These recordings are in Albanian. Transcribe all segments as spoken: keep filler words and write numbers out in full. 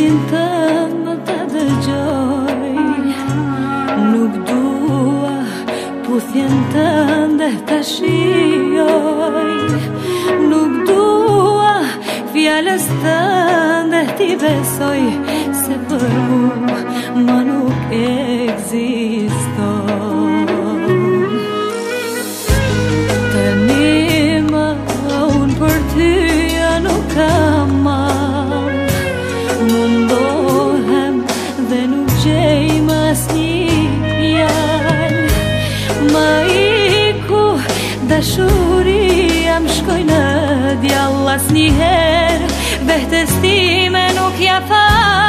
Emrin tënë më të dëgjoj, nuk dua puthjen tënde të shioj, nuk dua fjallës tënde t'i besoj, se për mu ma nuk ekziston. Tani ma unë për tyja nuk kam mal, mundohem dhe nuk gjej më asnjë fjalë. Ma iku dashuria më shkoj në djall, asnjëherë vetes time nuk ja fal.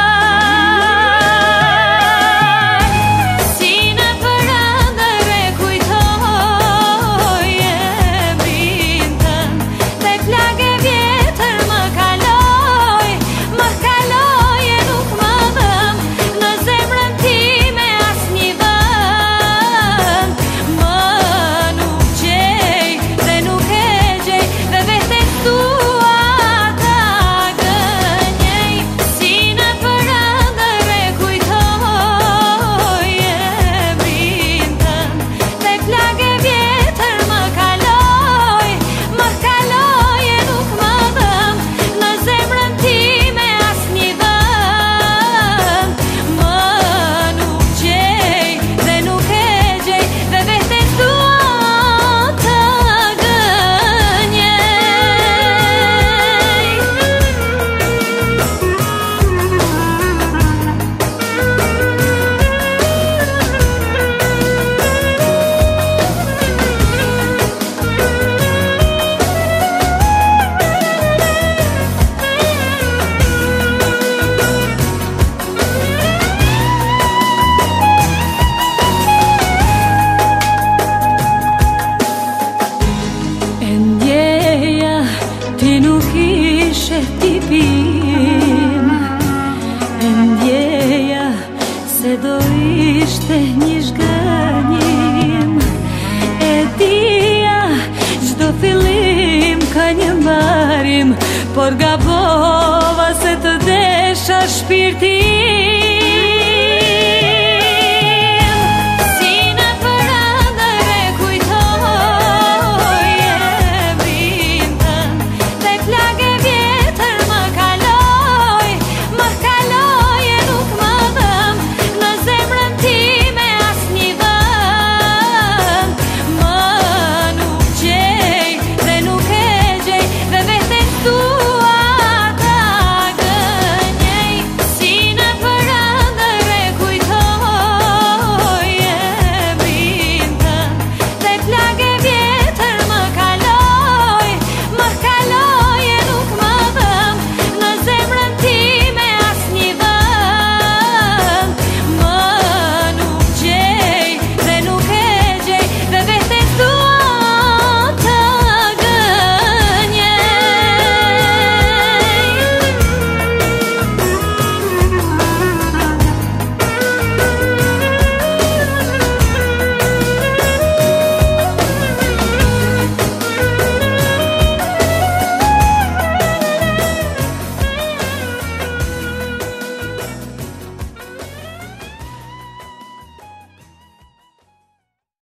Ti nuk ishe tipim, e ndjeja se do ishte një zhgënjim. E dija çdo fillim ka një mbarim, por gabova se të desha shpirtin.